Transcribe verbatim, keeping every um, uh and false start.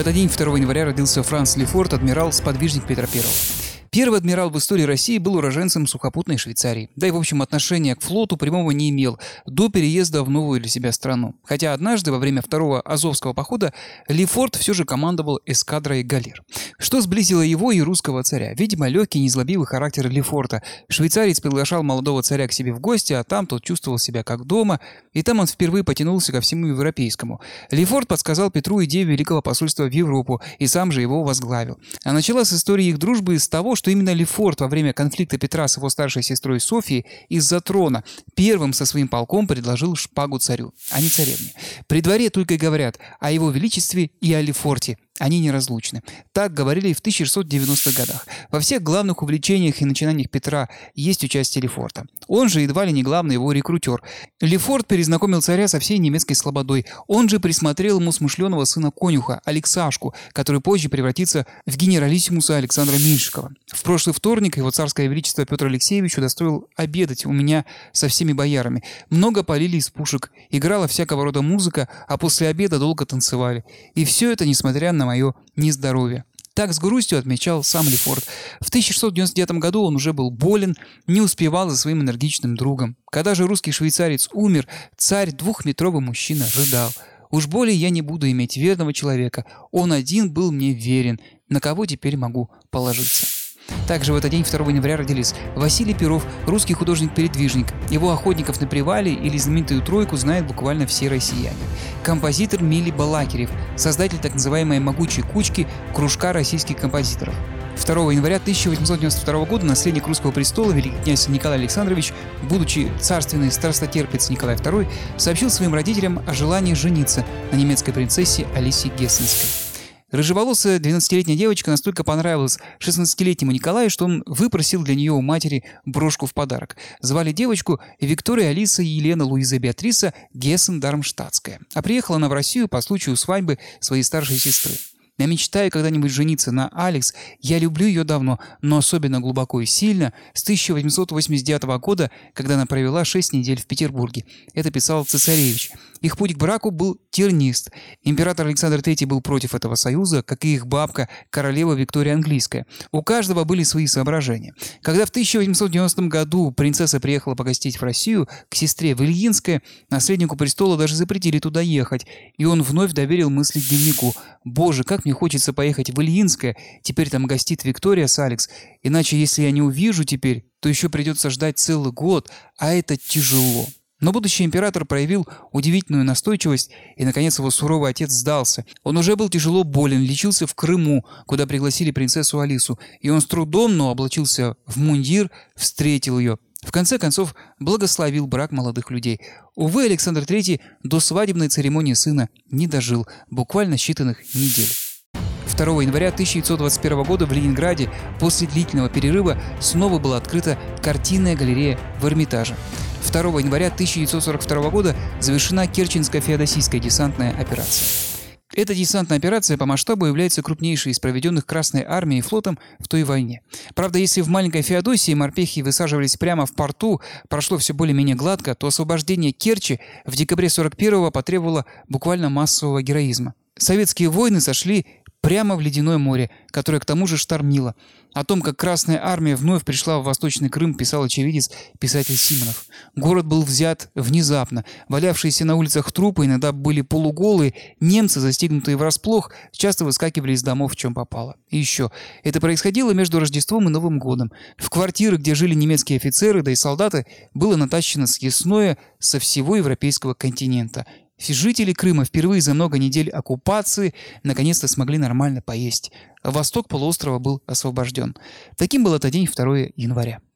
этот день, второго января, родился Франц Лефорт, адмирал, сподвижник Петра Первого. Первый адмирал в истории России был уроженцем сухопутной Швейцарии, да и в общем отношения к флоту прямого не имел до переезда в новую для себя страну. Хотя однажды во время второго Азовского похода Лефорт все же командовал эскадрой галер. Что сблизило его и русского царя? Видимо, легкий, незлобивый характер Лефорта. Швейцарец приглашал молодого царя к себе в гости, а там тот чувствовал себя как дома, и там он впервые потянулся ко всему европейскому. Лефорт подсказал Петру идею великого посольства в Европу и сам же его возглавил. А началась история их дружбы с того, что именно Лефорт во время конфликта Петра с его старшей сестрой Софьей из-за трона первым со своим полком предложил шпагу царю, а не царевне. При дворе только и говорят о его величестве и о Лефорте. Они неразлучны. Так говорили и в тысяча шестьсот девяностых годах. Во всех главных увлечениях и начинаниях Петра есть участие Лефорта. Он же едва ли не главный его рекрутер. Лефорт перезнакомил царя со всей немецкой слободой. Он же присмотрел ему смышленого сына-конюха Алексашку, который позже превратится в генералиссимуса Александра Меньшикова. В прошлый вторник его царское величество Петр Алексеевич удостоил обедать у меня со всеми боярами. Много полили из пушек, играла всякого рода музыка, а после обеда долго танцевали. И все это несмотря на мое нездоровье. Так с грустью отмечал сам Лефорт. В тысяча шестьсот девяносто девятом году он уже был болен, не успевал за своим энергичным другом. Когда же русский швейцарец умер, царь, двухметровый мужчина, рыдал. «Уж более я не буду иметь верного человека. Он один был мне верен. На кого теперь могу положиться?» Также в этот день, второго января, родились Василий Перов, русский художник-передвижник. Его «Охотников на привале» или знаменитую «Тройку» знают буквально все россияне. Композитор Мили Балакирев, создатель так называемой «могучей кучки» кружка российских композиторов. второго января тысяча восемьсот девяносто второго года наследник русского престола, великий князь Николай Александрович, будучи царственный страстотерпец Николай Второй, сообщил своим родителям о желании жениться на немецкой принцессе Алисе Гессенской. Рыжеволосая двенадцатилетняя девочка настолько понравилась шестнадцатилетнему Николаю, что он выпросил для нее у матери брошку в подарок. Звали девочку Виктория Алиса Елена Луиза Беатриса Гессен-Дармштадтская. А приехала она в Россию по случаю свадьбы своей старшей сестры. Я мечтаю когда-нибудь жениться на Алекс. Я люблю ее давно, но особенно глубоко и сильно с тысяча восемьсот восемьдесят девятого года, когда она провела шесть недель в Петербурге. Это писал цесаревич. Их путь к браку был тернист. Император Александр Третий был против этого союза, как и их бабка, королева Виктория Английская. У каждого были свои соображения. Когда в тысяча восемьсот девяностом году принцесса приехала погостить в Россию к сестре в Ильинское, наследнику престола даже запретили туда ехать, и он вновь доверил мысли дневнику. «Боже, как мне хочется поехать в Ильинское, теперь там гостит Виктория с Алекс, иначе если я не увижу теперь, то еще придется ждать целый год, а это тяжело». Но будущий император проявил удивительную настойчивость, и, наконец, его суровый отец сдался. Он уже был тяжело болен, лечился в Крыму, куда пригласили принцессу Алису, и он с трудом, но облачился в мундир, встретил ее. В конце концов, благословил брак молодых людей. Увы, Александр Третий до свадебной церемонии сына не дожил, буквально считанных недель. второго января тысяча девятьсот двадцать первого года в Ленинграде после длительного перерыва снова была открыта картинная галерея в Эрмитаже. второго января тысяча девятьсот сорок второго года завершена Керченско-Феодосийская десантная операция. Эта десантная операция по масштабу является крупнейшей из проведенных Красной армией и флотом в той войне. Правда, если в маленькой Феодосии морпехи высаживались прямо в порту, прошло все более-менее гладко, то освобождение Керчи в декабре сорок первого потребовало буквально массового героизма. Советские воины сошли прямо в ледяное море, которое к тому же штормило. О том, как Красная армия вновь пришла в Восточный Крым, писал очевидец, писатель Симонов. Город был взят внезапно. Валявшиеся на улицах трупы иногда были полуголые. Немцы, застигнутые врасплох, часто выскакивали из домов, в чем попало. И еще. Это происходило между Рождеством и Новым годом. В квартиры, где жили немецкие офицеры, да и солдаты, было натащено съестное со всего европейского континента. Жители Крыма впервые за много недель оккупации наконец-то смогли нормально поесть. Восток полуострова был освобожден. Таким был этот день второго января.